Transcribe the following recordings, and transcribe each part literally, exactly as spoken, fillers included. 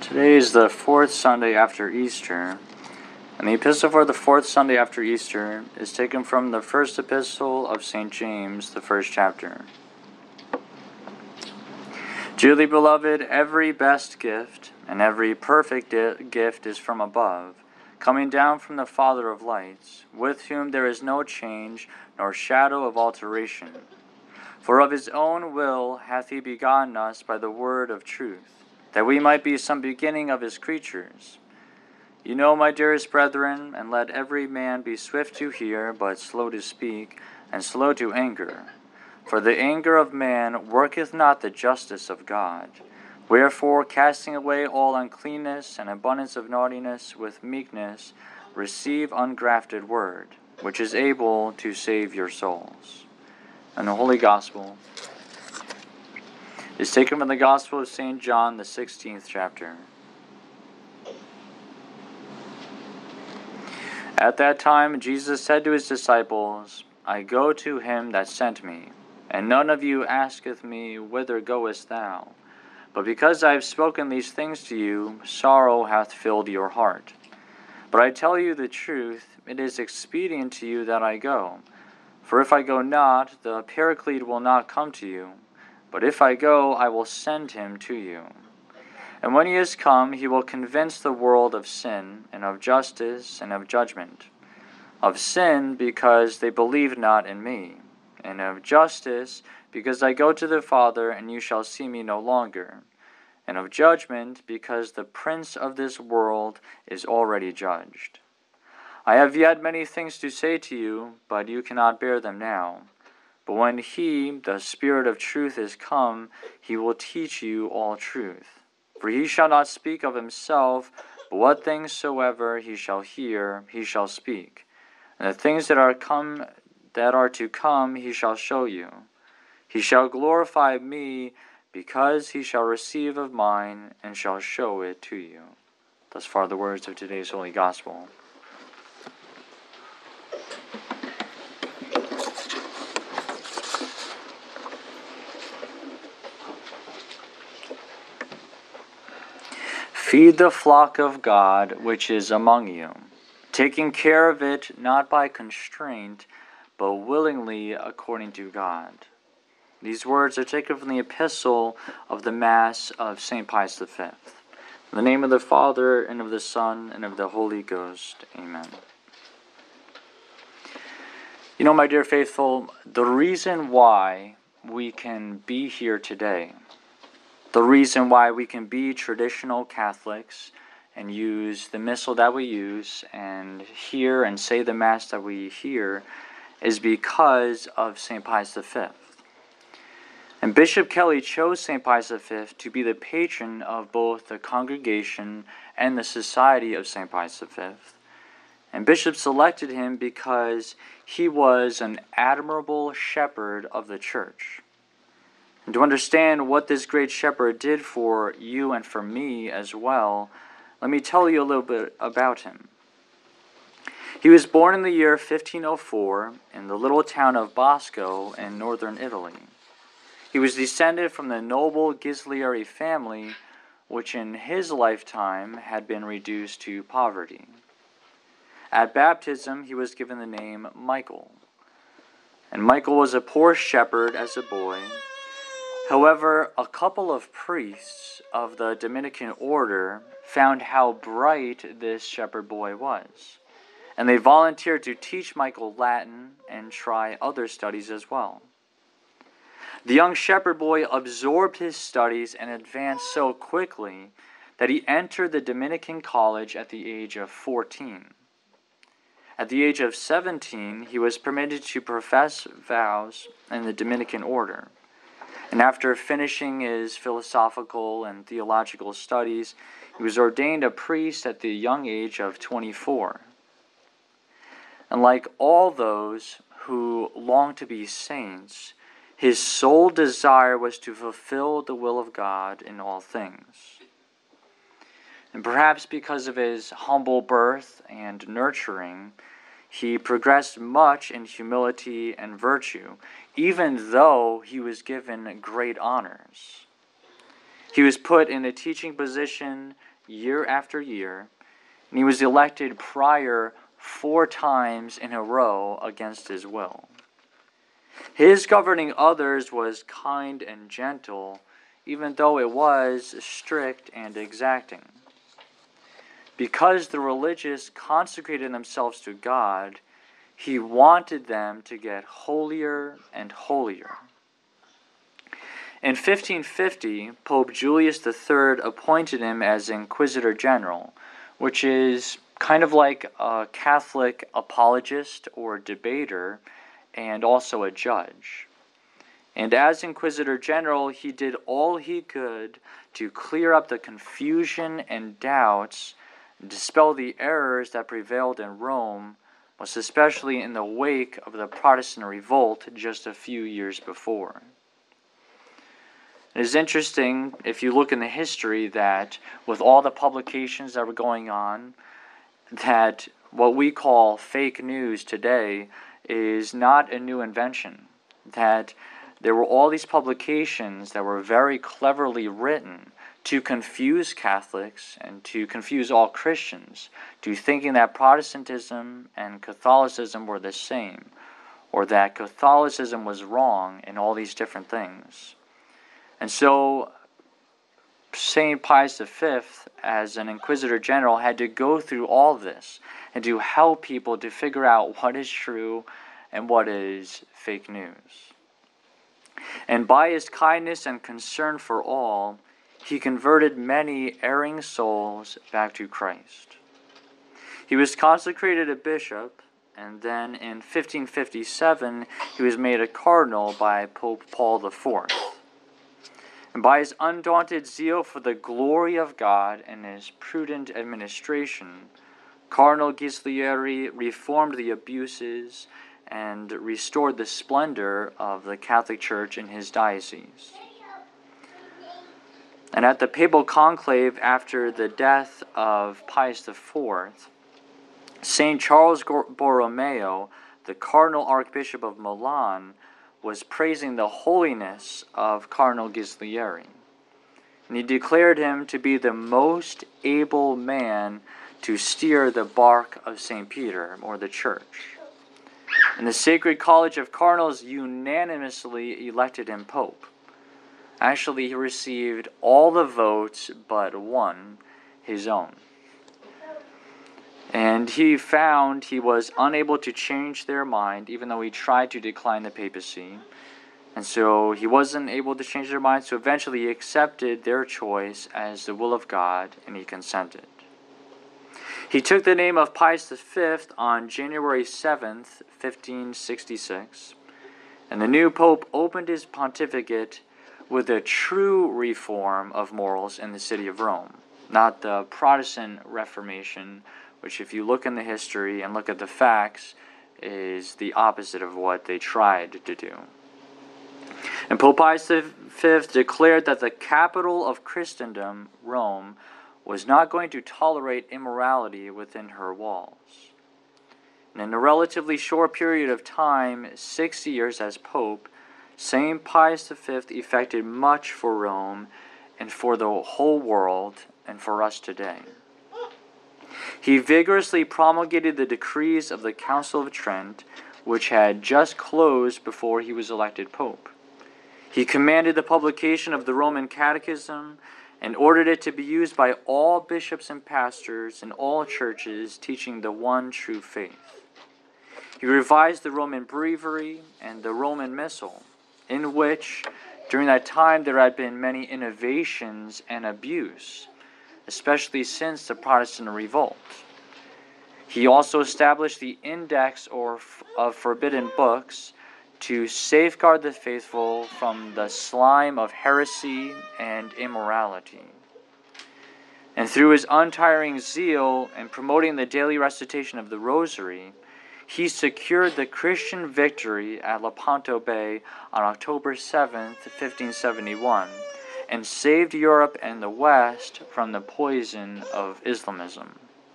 Today is the fourth Sunday after Easter, and the epistle for the fourth Sunday after Easter is taken from the first epistle of Saint James, the first chapter. Dearly beloved, every best gift and every perfect gift is from above, coming down from the Father of lights, with whom there is no change nor shadow of alteration. For of his own will hath he begotten us by the word of truth, that we might be some beginning of his creatures. You know, my dearest brethren, and let every man be swift to hear, but slow to speak, and slow to anger. For the anger of man worketh not the justice of God. Wherefore, casting away all uncleanness and abundance of naughtiness with meekness, receive ungrafted word, which is able to save your souls. And the Holy Gospel is taken from the Gospel of Saint John, the sixteenth chapter. At that time Jesus said to his disciples, I go to him that sent me, and none of you asketh me, Whither goest thou? But because I have spoken these things to you, sorrow hath filled your heart. But I tell you the truth, it is expedient to you that I go. For if I go not, the Paraclete will not come to you. But if I go, I will send him to you. And when he is come, he will convince the world of sin, and of justice, and of judgment. Of sin, because they believe not in me. And of justice, because I go to the Father, and you shall see me no longer. And of judgment, because the prince of this world is already judged. I have yet many things to say to you, but you cannot bear them now. But when he, the Spirit of truth, is come, he will teach you all truth. For he shall not speak of himself, but what things soever he shall hear, he shall speak. And the things that are come, that are to come, he shall show you. He shall glorify me, because he shall receive of mine, and shall show it to you. Thus far the words of today's Holy Gospel. Feed the flock of God which is among you, taking care of it not by constraint, but willingly according to God. These words are taken from the epistle of the Mass of Saint Pius the Fifth. In the name of the Father, and of the Son, and of the Holy Ghost. Amen. You know, my dear faithful, the reason why we can be here today, the reason why we can be traditional Catholics and use the missal that we use and hear and say the Mass that we hear is because of Saint Pius the Fifth. And Bishop Kelly chose Saint Pius the Fifth to be the patron of both the congregation and the Society of Saint Pius the Fifth. And Bishop selected him because he was an admirable shepherd of the Church. And to understand what this great shepherd did for you and for me as well, let me tell you a little bit about him. He was born in the year fifteen oh four in the little town of Bosco in northern Italy. He was descended from the noble Ghislieri family, which in his lifetime had been reduced to poverty. At baptism, he was given the name Michael. And Michael was a poor shepherd as a boy. However, a couple of priests of the Dominican order found how bright this shepherd boy was, and they volunteered to teach Michael Latin and try other studies as well. The young shepherd boy absorbed his studies and advanced so quickly that he entered the Dominican college at the age of fourteen. At the age of seventeen, he was permitted to profess vows in the Dominican order. And after finishing his philosophical and theological studies, he was ordained a priest at the young age of twenty-four. And like all those who long to be saints, his sole desire was to fulfill the will of God in all things. And perhaps because of his humble birth and nurturing, he progressed much in humility and virtue, even though he was given great honors. He was put in a teaching position year after year, and he was elected prior four times in a row against his will. His governing others was kind and gentle, even though it was strict and exacting. Because the religious consecrated themselves to God, he wanted them to get holier and holier. In fifteen fifty, Pope Julius the Third appointed him as Inquisitor General, which is kind of like a Catholic apologist or debater, and also a judge. And as Inquisitor General, he did all he could to clear up the confusion and doubts, dispel the errors that prevailed in Rome, most especially in the wake of the Protestant revolt just a few years before. It is interesting, if you look in the history, that with all the publications that were going on, that what we call fake news today is not a new invention. That there were all these publications that were very cleverly written to confuse Catholics and to confuse all Christians, to thinking that Protestantism and Catholicism were the same, or that Catholicism was wrong in all these different things. And so Saint Pius the Fifth, as an Inquisitor General, had to go through all this and to help people to figure out what is true and what is fake news. And by his kindness and concern for all, he converted many erring souls back to Christ. He was consecrated a bishop, and then in fifteen fifty-seven he was made a cardinal by Pope Paul the Fourth. And by his undaunted zeal for the glory of God and his prudent administration, Cardinal Ghislieri reformed the abuses and restored the splendor of the Catholic Church in his diocese. And at the papal conclave after the death of Pius the Fourth, Saint Charles Borromeo, the Cardinal Archbishop of Milan, was praising the holiness of Cardinal Ghislieri. And he declared him to be the most able man to steer the bark of Saint Peter, or the Church. And the Sacred College of Cardinals unanimously elected him Pope. Actually, he received all the votes but one, his own. And he found he was unable to change their mind, even though he tried to decline the papacy. And so he wasn't able to change their mind, so eventually he accepted their choice as the will of God, and he consented. He took the name of Pius the Fifth on January seventh, fifteen sixty-six, and the new pope opened his pontificate with a true reform of morals in the city of Rome, not the Protestant Reformation, which if you look in the history and look at the facts, is the opposite of what they tried to do. And Pope Pius the Fifth declared that the capital of Christendom, Rome, was not going to tolerate immorality within her walls. And in a relatively short period of time, six years as Pope, Saint Pius the Fifth effected much for Rome and for the whole world and for us today. He vigorously promulgated the decrees of the Council of Trent, which had just closed before he was elected Pope. He commanded the publication of the Roman Catechism and ordered it to be used by all bishops and pastors in all churches teaching the one true faith. He revised the Roman Breviary and the Roman Missal, in which, during that time, there had been many innovations and abuse, especially since the Protestant revolt. He also established the Index or of Forbidden Books to safeguard the faithful from the slime of heresy and immorality. And through his untiring zeal in promoting the daily recitation of the Rosary, he secured the Christian victory at Lepanto Bay on October seventh, fifteen seventy-one, and saved Europe and the West from the poison of Islamism.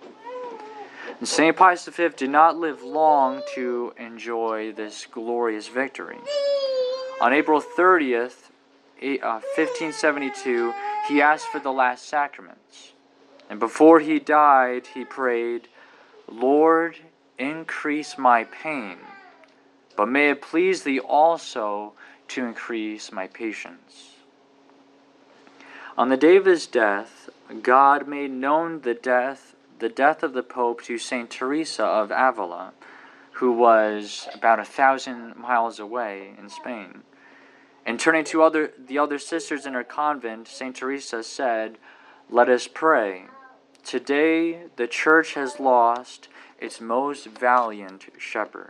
And Saint Pius the Fifth did not live long to enjoy this glorious victory. On April thirtieth, fifteen seventy-two, he asked for the last sacraments. And before he died, he prayed, "Lord, increase my pain, but may it please thee also to increase my patience." On the day of his death, God made known the death, the death of the Pope to Saint Teresa of Avila, who was about a thousand miles away in Spain. And turning to other the other sisters in her convent, Saint Teresa said, "Let us pray. Today the Church has lost its most valiant shepherd."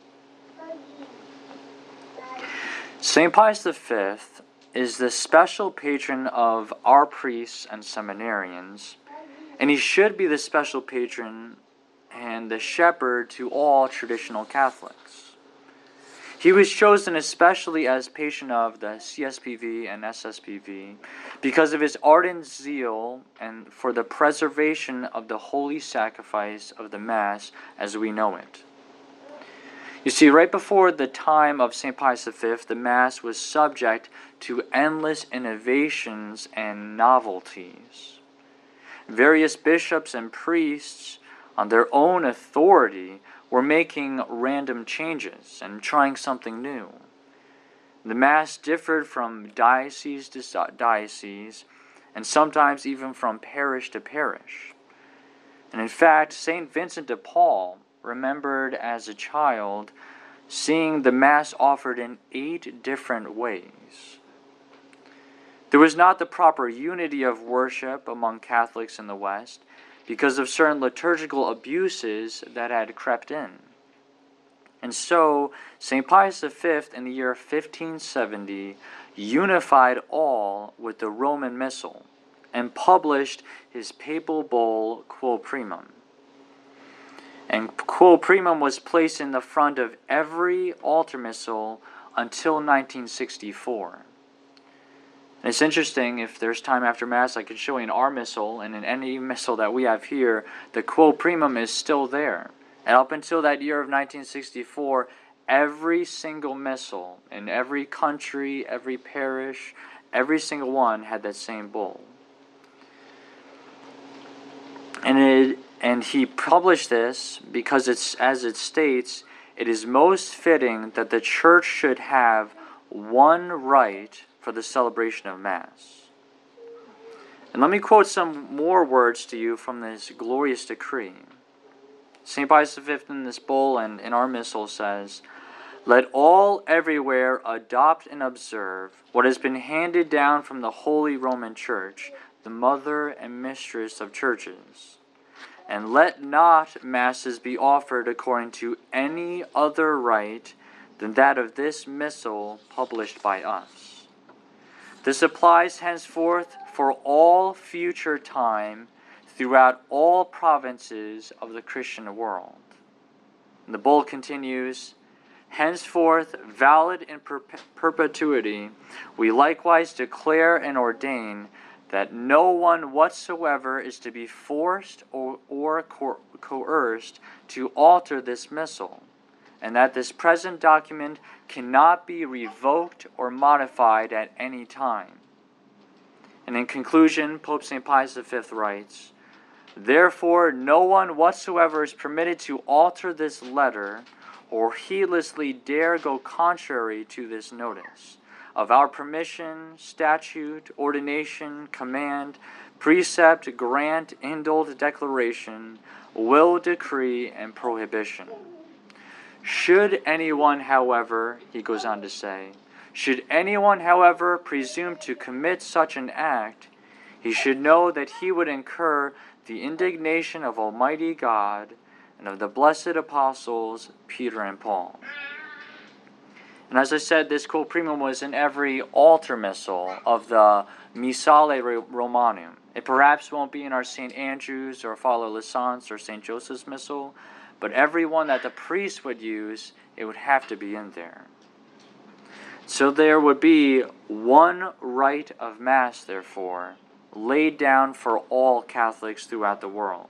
Saint Pius the Fifth is the special patron of our priests and seminarians, and he should be the special patron and the shepherd to all traditional Catholics. He was chosen especially as patron of the C S P V and S S P V because of his ardent zeal and for the preservation of the holy sacrifice of the Mass as we know it. You see, right before the time of Saint Pius the Fifth, the Mass was subject to endless innovations and novelties. Various bishops and priests, on their own authority, were making random changes and trying something new. The Mass differed from diocese to diocese, and sometimes even from parish to parish. And in fact, Saint Vincent de Paul remembered as a child seeing the Mass offered in eight different ways. There was not the proper unity of worship among Catholics in the West because of certain liturgical abuses that had crept in. And so, Saint Pius the Fifth, in the year fifteen seventy, unified all with the Roman Missal and published his papal bull Quo Primum. And Quo Primum was placed in the front of every altar missal until nineteen sixty-four. And it's interesting, if there's time after Mass, I can show you in our missal and in any missal that we have here, the Quo Primum is still there. And up until that year of nineteen sixty-four, every single missal in every country, every parish, every single one had that same bull. And it, and he published this because it's, as it states, it is most fitting that the Church should have one rite for the celebration of Mass. And let me quote some more words to you from this glorious decree. Saint Pius the Fifth in this bull and in our missal says, "Let all everywhere adopt and observe what has been handed down from the Holy Roman Church, the mother and mistress of churches. And let not Masses be offered according to any other rite than that of this missal published by us. This applies henceforth for all future time throughout all provinces of the Christian world." And the bull continues, "Henceforth, valid in per- perpetuity, we likewise declare and ordain that no one whatsoever is to be forced or, or co- coerced to alter this missal, and that this present document cannot be revoked or modified at any time." And in conclusion, Pope Saint Pius the Fifth writes, "Therefore no one whatsoever is permitted to alter this letter or heedlessly dare go contrary to this notice of our permission, statute, ordination, command, precept, grant, indult, declaration, will, decree, and prohibition. Should anyone, however," he goes on to say, "should anyone, however, presume to commit such an act, he should know that he would incur the indignation of Almighty God and of the blessed apostles Peter and Paul." And as I said, this Quo Primum was in every altar missal of the Missale Romanum. It perhaps won't be in our Saint Andrew's or Father Lassance or Saint Joseph's missal, but every one that the priest would use, it would have to be in there. So there would be one rite of Mass, therefore, laid down for all Catholics throughout the world.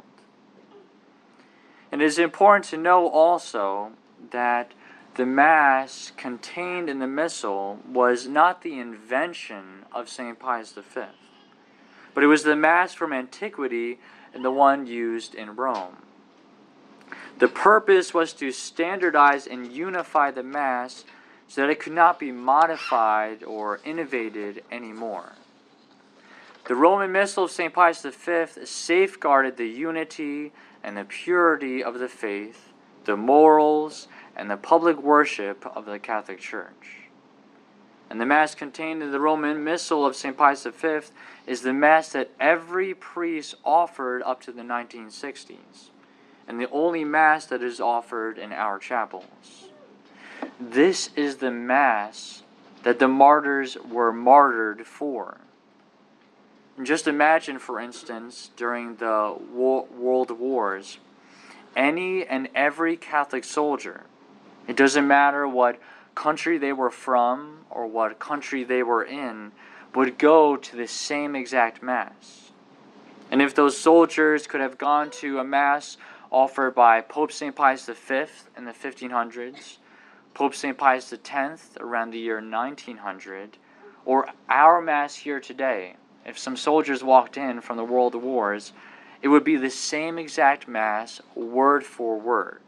And it is important to know also that the Mass contained in the Missal was not the invention of Saint Pius the Fifth. but it was the Mass from antiquity and the one used in Rome. The purpose was to standardize and unify the Mass so that it could not be modified or innovated anymore. The Roman Missal of Saint Pius the Fifth safeguarded the unity and the purity of the faith, the morals, and the public worship of the Catholic Church. And the Mass contained in the Roman Missal of Saint Pius the Fifth is the Mass that every priest offered up to the nineteen sixties, and the only Mass that is offered in our chapels. This is the Mass that the martyrs were martyred for. And just imagine, for instance, during the war, World Wars, any and every Catholic soldier, it doesn't matter what country they were from or what country they were in, would go to the same exact Mass. And if those soldiers could have gone to a Mass offered by Pope Saint Pius the Fifth in the fifteen hundreds, Pope Saint Pius the Tenth around the year nineteen hundred, or our Mass here today, if some soldiers walked in from the World Wars, it would be the same exact Mass, word for word.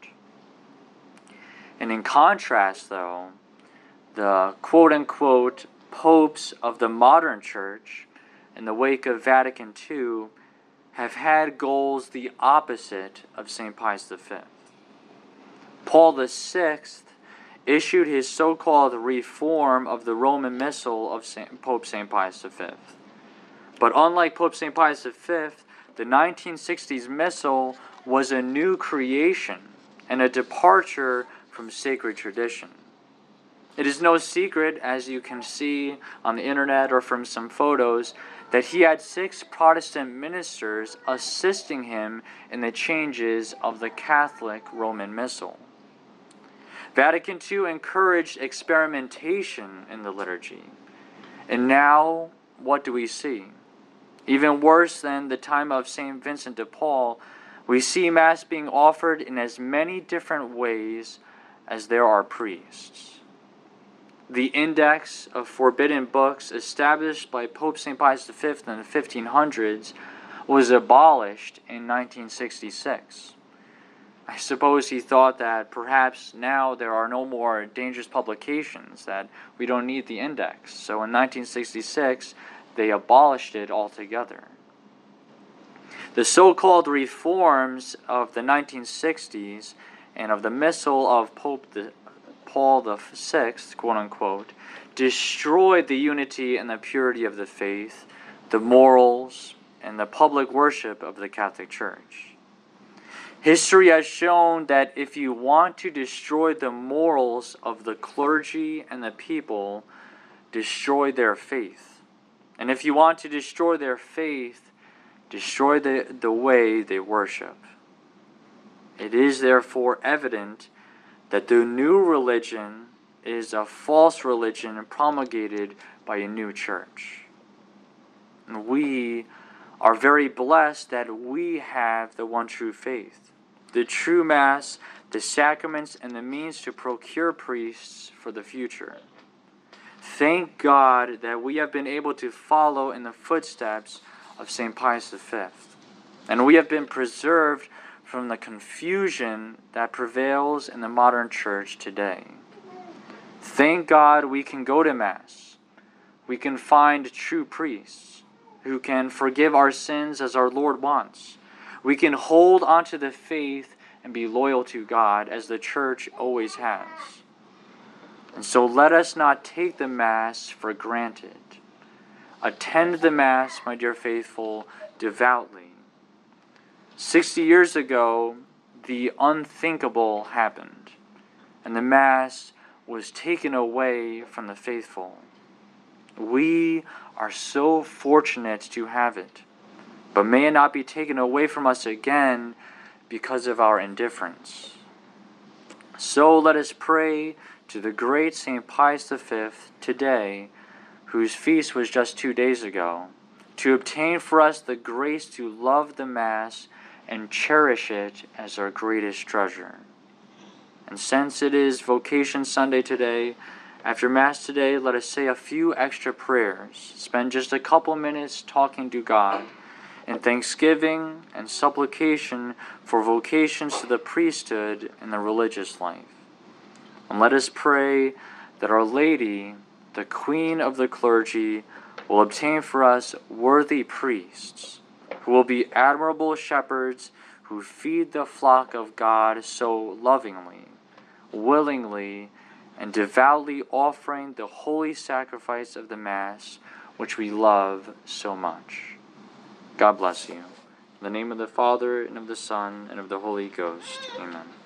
And in contrast, though, the quote-unquote popes of the modern Church, in the wake of Vatican Two, have had goals the opposite of Saint Pius the Fifth. Paul the Sixth issued his so-called reform of the Roman Missal of Saint, Pope Saint Pius the Fifth. But unlike Pope Saint Pius the Fifth, the nineteen sixties Missal was a new creation and a departure from sacred tradition. It is no secret, as you can see on the internet or from some photos, that he had six Protestant ministers assisting him in the changes of the Catholic Roman Missal. Vatican Two encouraged experimentation in the liturgy. And now, what do we see? Even worse than the time of Saint Vincent de Paul, we see Mass being offered in as many different ways as there are priests. The Index of Forbidden Books, established by Pope Saint Pius the Fifth in the fifteen hundreds, was abolished in nineteen sixty-six. I suppose he thought that perhaps now there are no more dangerous publications, that we don't need the index. So in nineteen sixty-six, they abolished it altogether. The so-called reforms of the nineteen sixties and of the Missal of Pope the, Paul the Sixth, quote-unquote, destroyed the unity and the purity of the faith, the morals, and the public worship of the Catholic Church. History has shown that if you want to destroy the morals of the clergy and the people, destroy their faith. And if you want to destroy their faith, destroy the, the way they worship. It is therefore evident that the new religion is a false religion promulgated by a new church. And we are very blessed that we have the one true faith, the true Mass, the sacraments, and the means to procure priests for the future. Thank God that we have been able to follow in the footsteps of Saint Pius the Fifth, and we have been preserved from the confusion that prevails in the modern church today. Thank God we can go to Mass. We can find true priests who can forgive our sins as our Lord wants. We can hold onto the faith and be loyal to God as the Church always has. And so let us not take the Mass for granted. Attend the Mass, my dear faithful, devoutly. Sixty years ago, the unthinkable happened, and the Mass was taken away from the faithful. We are so fortunate to have it, but may it not be taken away from us again because of our indifference. So let us pray to the great Saint Pius the Fifth today, whose feast was just two days ago, to obtain for us the grace to love the Mass and cherish it as our greatest treasure. And since it is Vocation Sunday today, After Mass today, let us say a few extra prayers, spend just a couple minutes talking to God, in thanksgiving and supplication for vocations to the priesthood and the religious life. And let us pray that Our Lady, the Queen of the clergy, will obtain for us worthy priests, who will be admirable shepherds who feed the flock of God so lovingly, willingly, and devoutly offering the holy sacrifice of the Mass, which we love so much. God bless you. In the name of the Father, and of the Son, and of the Holy Ghost. Amen.